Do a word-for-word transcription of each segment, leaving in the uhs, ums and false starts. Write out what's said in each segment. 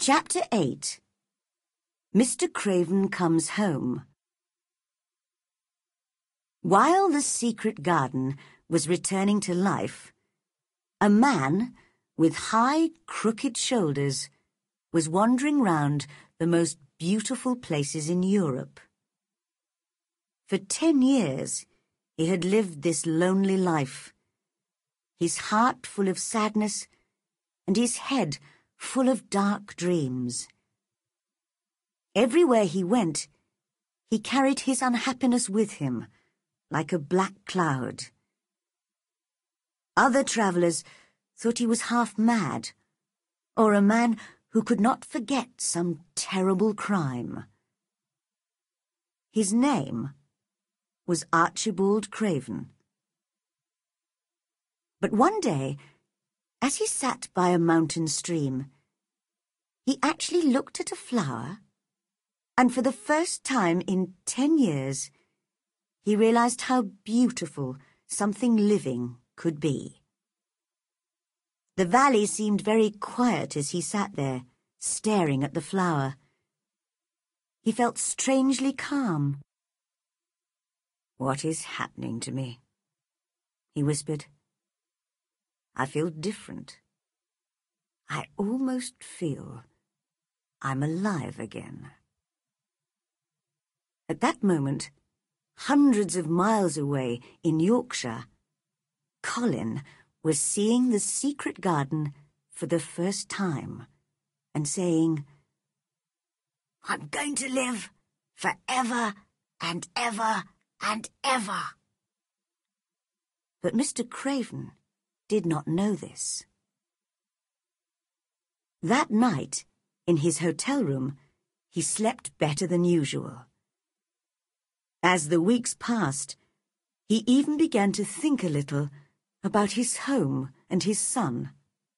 Chapter eight. Mister Craven Comes Home. While the secret garden was returning to life, a man with high, crooked shoulders was wandering round the most beautiful places in Europe. For ten years, he had lived this lonely life, his heart full of sadness and his head full of dark dreams. Everywhere he went, he carried his unhappiness with him, like a black cloud. Other travellers thought he was half mad, or a man who could not forget some terrible crime. His name was Archibald Craven. But one day, as he sat by a mountain stream, he actually looked at a flower, and for the first time in ten years, he realized how beautiful something living could be. The valley seemed very quiet as he sat there, staring at the flower. He felt strangely calm. "What is happening to me?" he whispered. "I feel different. I almost feel I'm alive again." At that moment, hundreds of miles away in Yorkshire, Colin was seeing the secret garden for the first time and saying, "I'm going to live forever and ever and ever." But Mister Craven did not know this. That night, in his hotel room, he slept better than usual. As the weeks passed, he even began to think a little about his home and his son.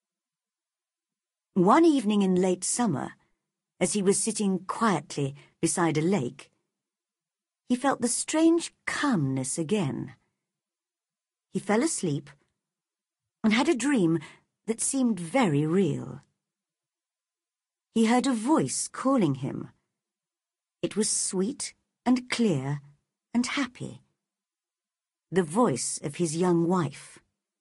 One evening in late summer, as he was sitting quietly beside a lake, he felt the strange calmness again. He fell asleep and had a dream that seemed very real. He heard a voice calling him. It was sweet and clear and happy. The voice of his young wife.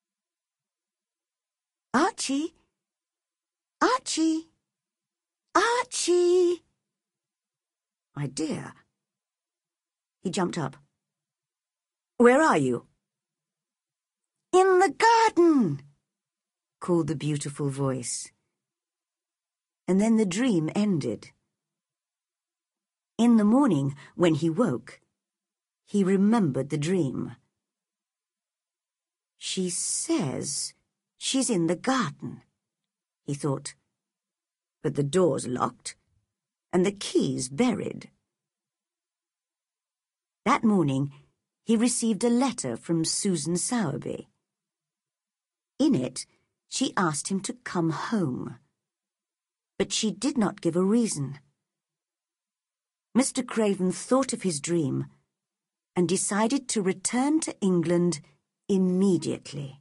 "Archie! Archie! Archie!" "My dear." He jumped up. "Where are you?" "In the garden," called the beautiful voice. And then the dream ended. In the morning, when he woke, he remembered the dream. "She says she's in the garden," he thought. "But the door's locked, and the key's buried." That morning, he received a letter from Susan Sowerby. In it, she asked him to come home. But she did not give a reason. Mister Craven thought of his dream and decided to return to England immediately.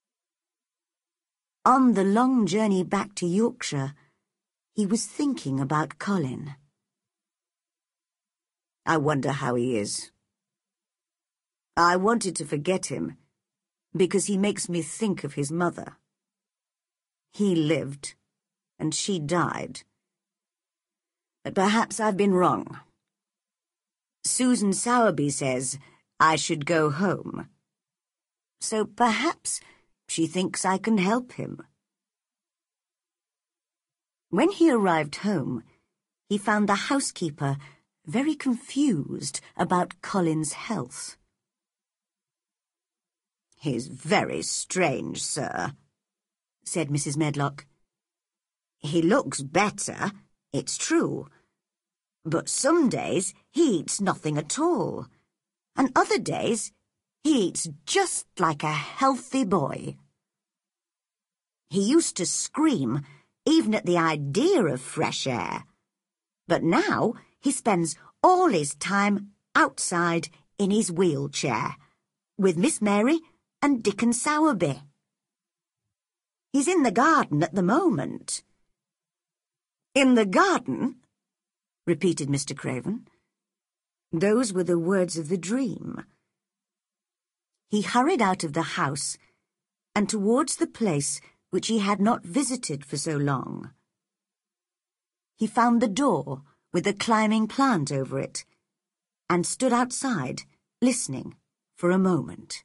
On the long journey back to Yorkshire, he was thinking about Colin. "I wonder how he is. I wanted to forget him because he makes me think of his mother. He lived, and she died. But perhaps I've been wrong. Susan Sowerby says I should go home. So perhaps she thinks I can help him." When he arrived home, he found the housekeeper very confused about Colin's health. "He's very strange, sir," said Missus Medlock. "He looks better, it's true, but some days he eats nothing at all, and other days he eats just like a healthy boy. He used to scream even at the idea of fresh air, but now he spends all his time outside in his wheelchair with Miss Mary and Dickon Sowerby. He's in the garden at the moment. "In the garden?" repeated Mister Craven. Those were the words of the dream. He hurried out of the house and towards the place which he had not visited for so long. He found the door with the climbing plant over it and stood outside, listening for a moment.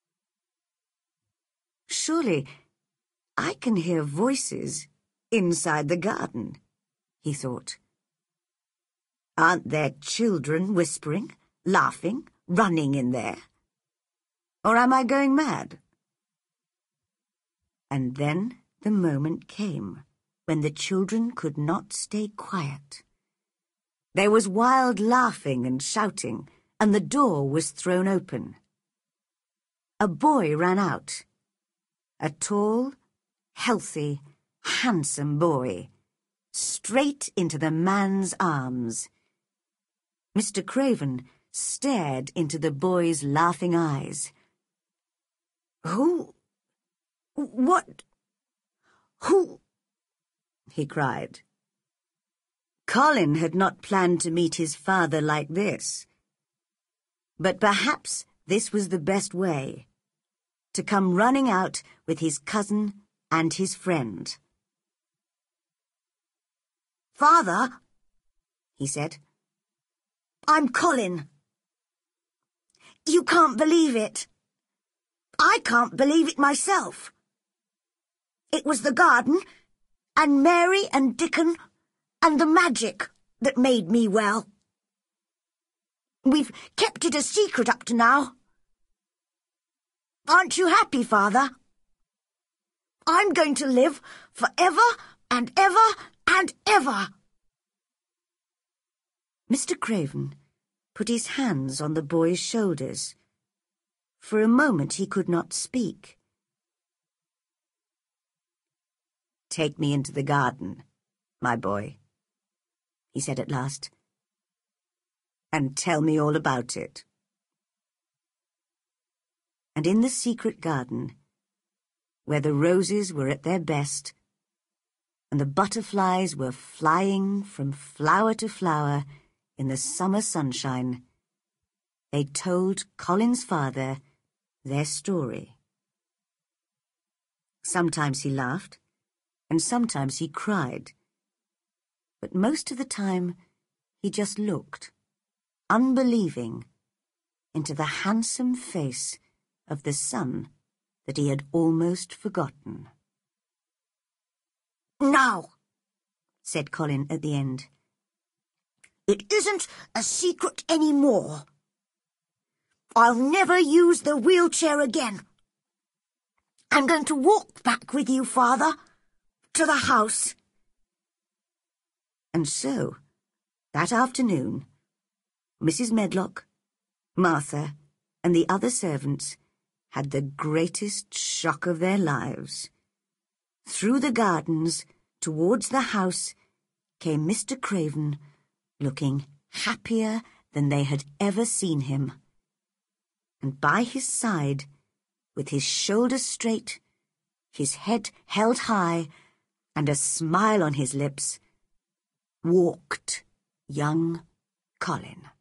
"Surely I can hear voices inside the garden," he thought. "Aren't there children whispering, laughing, running in there? Or am I going mad?" And then the moment came when the children could not stay quiet. There was wild laughing and shouting, and the door was thrown open. A boy ran out. A tall, healthy, handsome boy, straight into the man's arms. Mister Craven stared into the boy's laughing eyes. "Who? What? Who?" he cried. Colin had not planned to meet his father like this. But perhaps this was the best way, to come running out with his cousin and his friend. "Father," he said, "I'm Colin. You can't believe it. I can't believe it myself. It was the garden, and Mary and Dickon, and the magic that made me well. We've kept it a secret up to now. Aren't you happy, Father? I'm going to live for ever and ever and ever." Mister Craven put his hands on the boy's shoulders. For a moment he could not speak. "Take me into the garden, my boy," he said at last, "and tell me all about it." And in the secret garden, where the roses were at their best, and the butterflies were flying from flower to flower in the summer sunshine, they told Colin's father their story. Sometimes he laughed, and sometimes he cried, but most of the time he just looked, unbelieving, into the handsome face of the son that he had almost forgotten. "Now," said Colin at the end, "it isn't a secret any more. I'll never use the wheelchair again. I'm going to walk back with you, Father, to the house." And so, that afternoon, Missus Medlock, Martha, and the other servants had the greatest shock of their lives. Through the gardens, towards the house, came Mister Craven, looking happier than they had ever seen him. And by his side, with his shoulders straight, his head held high, and a smile on his lips, walked young Colin.